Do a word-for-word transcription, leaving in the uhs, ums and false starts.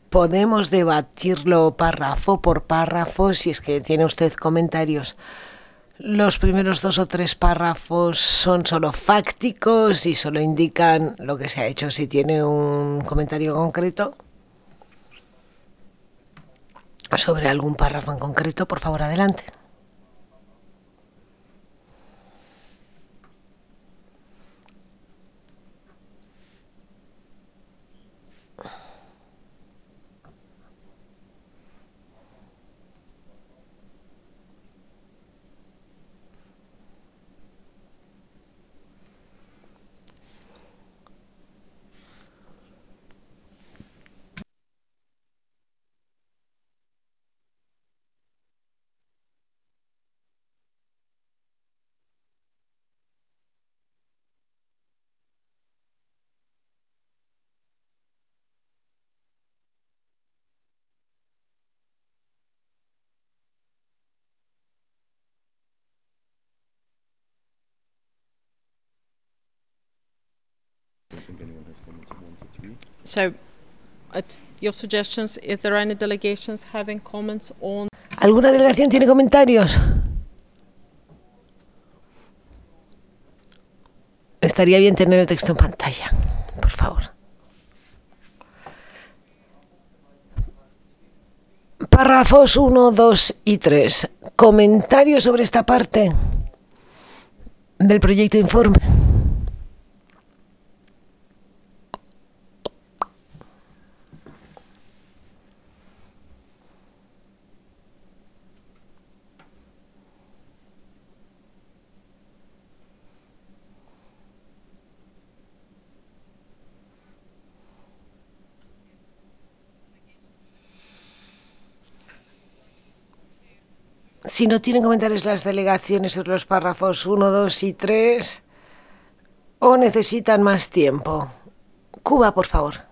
Podemos debatirlo párrafo por párrafo si es que tiene usted comentarios. Los primeros dos o tres párrafos son solo fácticos y solo indican lo que se ha hecho. Si tiene un comentario concreto sobre algún párrafo en concreto, por favor, adelante. So, at your suggestions, is there any delegations having comments on? ¿Alguna delegación tiene comentarios? Estaría bien tener el texto en pantalla, por favor. Párrafos uno, dos y tres. ¿Comentarios sobre esta parte del proyecto de informe? Si no tienen comentarios las delegaciones sobre los párrafos uno, dos y tres, o necesitan más tiempo. Cuba, por favor.